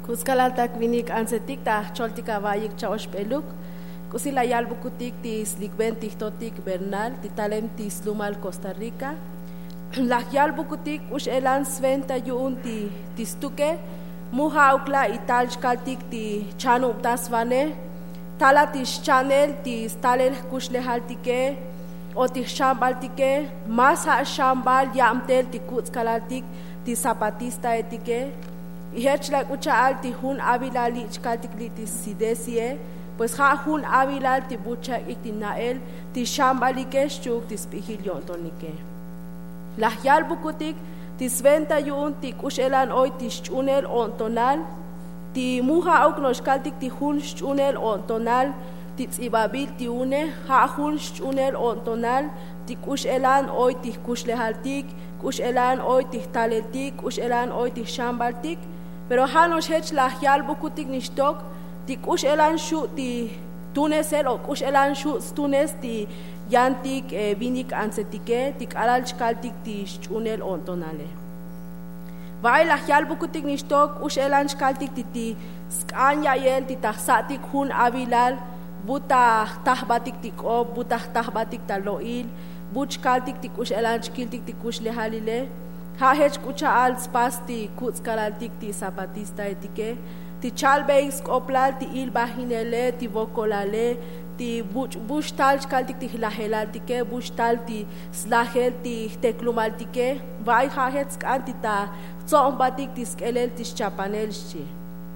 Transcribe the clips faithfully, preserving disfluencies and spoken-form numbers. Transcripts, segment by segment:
Kuskaltak vinik ansetik ta choltika vayik chaosh peluk. Kusila yalbukutik tis likben tihtotik Bernal, titalem tis Lumal Costa Rica. La yalbukutik ush elan sventa yuun ti tistuke. Muha ukla ital kaltik ti chanu tasvane. Tala tis chanel tis talel kushlehaltike. O tis shambaltike. Mas ha shambal yamtel ti kutskaltik ti zapatista etike. Ihech la kucha alti hun avila lich kaltik litis sidesie. Pues ha hun avila ti bucha itinael ti shambalike shuk ti spihilion tonike. La yal bukutik ti sventa yun ti kushelan hoy ti shunel ontonal. Ti muha auknosh kaltik ti hun shunel ontonal. Ti tsibabil ti une ha hun shunel ontonal. Ti kushelan hoy ti kuslehaltik. Kushelan hoy ti taleltik. Kushelan hoy ti shambaltik. Pero hanos hech la yal bukutik nishtok ti kush elan shu ti tunesel o kush elan shu tunes ti yantik eh, vinik ansetike ti kalal chkaltik ti shunel ontonale. Vai la yal bukutik nishtok kush elan chkaltik ti ti skanya yel ti tahsatik hun avilal buta tahbatik ti ko buta tahbatik taloil buch kaltik ti kush elan chkiltik ti kush lehalile. Ha hech kucha al spasti kuts kalaltik ti zapatista etike ti chalbeis koplal ti il bahinele ti vokolale ti buch bush tal kaltik ti lahelaltike bush tal ti slahel ti teklumaltike vai ha hech kanti ta tsombatik ti skelel ti chapanelchi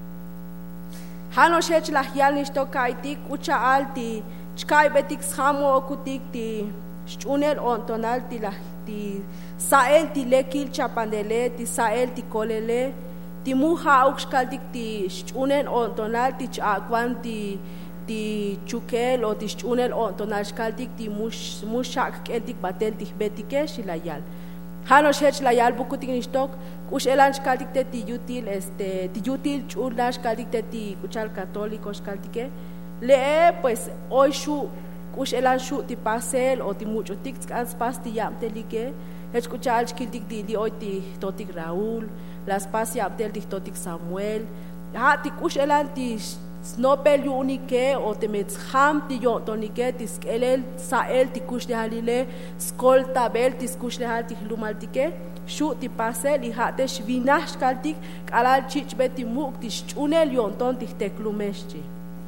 hano hech lahyal nishto kaitik kucha al ti chkai betik shamo okutik ti shunel ontonal ti la ti sael ti lekil chapandele ti sael ti kolele ti muha auxkaltik ti shunen ontonal ti chakwan ti ti chukel o ti shunel ontonal xkaltik ti mush mushak keltik batel ti betike shilayal hano shech layal bukutik nishtok kush elan xkaltik te ti yutil este ti yutil chula xkaltik te ti kuchal católico xkaltike le pues hoy shu kush elan shu ti pasel o ti mucho tik skans pas ti yam telike escuchar chkiltik di di hoy ti totik Raúl las pas yam tel ti totik Samuel ha ti kush elan ti snopel unike o te metsham ti yo tonike ti skelel sael ti kush de halile skol tabel ti kush de hal ti lumaltike shu ti pasel i ha te shvinash kaltik kalal chich beti muk ti chunel yon ton ti teklumeschi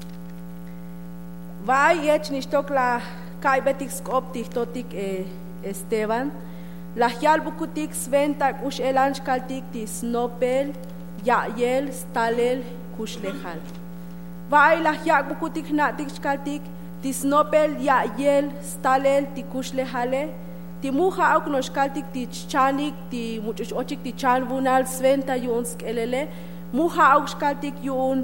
vai yech nishtok la kai betik skop ti totik eh, Esteban la yal bukutik sventa kush elan kaltik ti snopel yael stalel kush lehal vai la yak bukutik natik kaltik ti snopel yael stalel ti kush lehale ti muha auknosh kaltik ti chanik ti muchos ochik ti chanvunal sventa yun skelele muha auks kaltik yun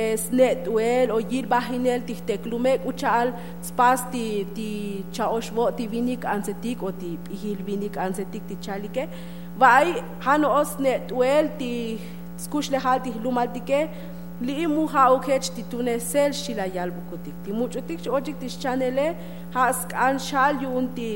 snetuel o yir bahinel ti teklume uchal spas ti ti chaoshvo ti vinik ansetik o ti ihil vinik ansetik ti chalike vai hano os netuel ti skush lehal ti lumaltike li muha aukech ti tunesel shila yalbukutik ti muchotik ochik ti chanele has an shal yun ti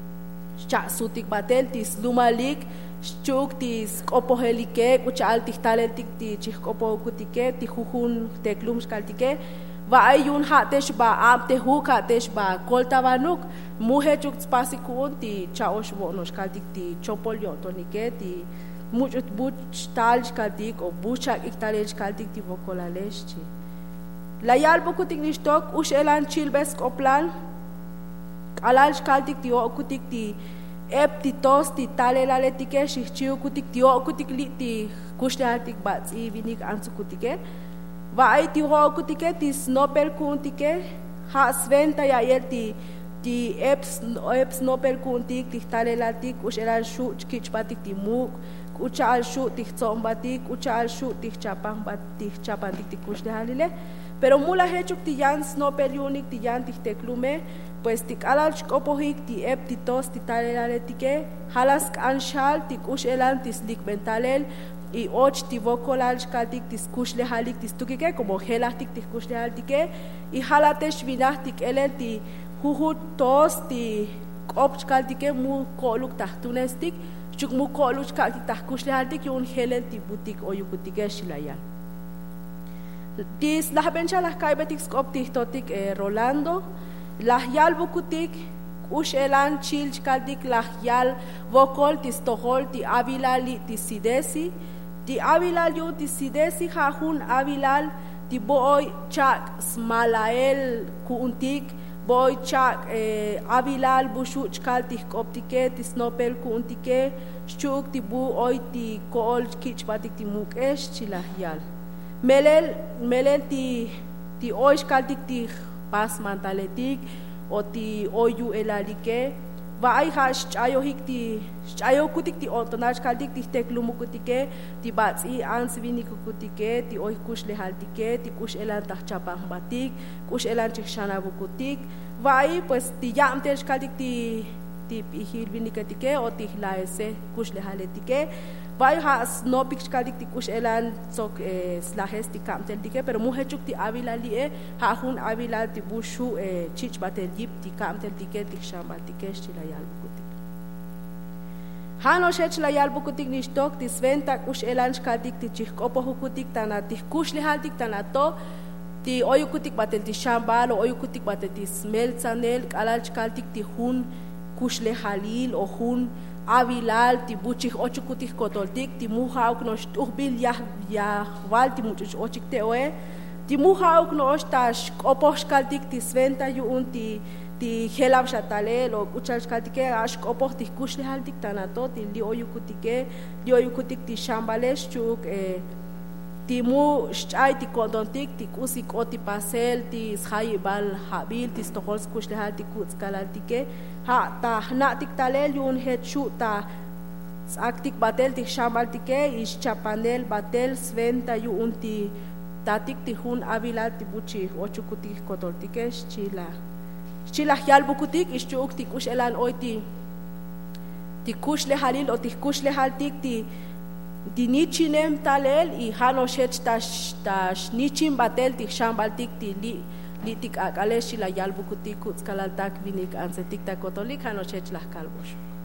cha sutik batel ti lumalik chuk ti skopohelike kuchal ti taleltik ti chikopohukutike ti jujun teklum skaltike va ayun hatesh ba amte huk hatesh ba koltavanuk muhe chuk spasikun ti chaosh bono skaltik ti chopolyo tonike ti muchut buch tal skaltik o buchak iktalel skaltik ti vokolaleshchi la yalbukutik nishtok ush elan chilbes koplan alal skaltik ti okutik ti ep ti tos ti talelaltike shichiu kutik ti okutik li ti kushtaltik bats i vinik ansukutike va ai ti okutike ti snopel kuntike ha sventa ya yel ti ti ep ep snopel kuntik ti talelaltik ushelan shu kichpatik ti muk uchal shu ti tsombatik uchal shu ti chapang batik chapantik ti kushtalile pero mula hechuk ti yan snopel unik ti yan ti teklume pues ti kalal chkopohik ti ep ti tos ti talelaltike halas anshal ti kush elan ti slik mentalel y och ti vokolal kaltik ti kush lehalik ti stukike como helaktik ti kush lehaltike y halatesh vinahtik elen ti juju tos ti kopch kaltike mu koluk tahtunestik chuk mu koluk kaltik tah kush lehaltik yun helen ti butik o yukutike shilayan tis las bencha las kaibetik skoptik totik eh, Rolando las yal bukutik ush elan chilch kaldik las yal vokol tis tohol ti avilal ti sidesi ti avilal yu ti sidesi hajun avilal ti boy chak smalael kuuntik boy chak eh, avilal bushuch kaltik optike tis nopel kuuntike shuk ti bu oy ti kool kichpatik ti mukesh chilahyal melel melel ti ti oish kaltik ti pas mantaletik o ti oyu elalike va ay hash chayo hikti chayo kutik ti ontonach kaltik ti teklumukutike ti batsi ans vinikukutike ti oy kush lehaltike ti kush elan tachapambatik kush elan chishanabukutik va ay pues ti yamtesh kaltik ti ti ihil vinikatike o ti laese kush lehaletike vai has no pix kaldik ti kush elan sok eh, slahes ti kamtel dike pero muhechuk ti avila lie ha hun avila ti bushu eh, chich batel yip ti kamtel dike ti shamal dike stila yal bukutik hano shech la yal bukutik ni stok ti sventa kush elan kaldik ti chikopo hukutik tana ti kush lehaltik tana to ti oyukutik batel ti shambal o oyukutik batel ti smeltsanel kalal kaldik ti hun kush lehalil o hun avilal ti buchik ochukutik kotoltik ti muhauk no shtubil ya ya wal ti muchus ochik te oe ti muhauk no ostash oposhkaltik ti sventa yu un ti ti helab shatalel o kuchashkaltike ash opoh ti kushli haltik tanato ti li oyukutike li oyukutik ti shambalesh chuk eh, ti mu shay ti kodontik ti kusik o ti pasel ti shay bal habil ti stohols kushli haltik kutskalaltike ha ta hnatik talel yun het shu ta aktik batel ti shamaltike is chapanel batel sventa yu unti tatik ti hun avilal ti buchi ochukutik kotoltike chila chila hyal bukutik is chuk ti kush elan oy ti ti kush le halil o ti kush le haltik ti di nichinem talel i hano shet tash tash nichim batel ti shamaltik ti li litik akalesh la yalbukutik kutskalaltak vinik ansetik ta kotolik hano chech las kalbosh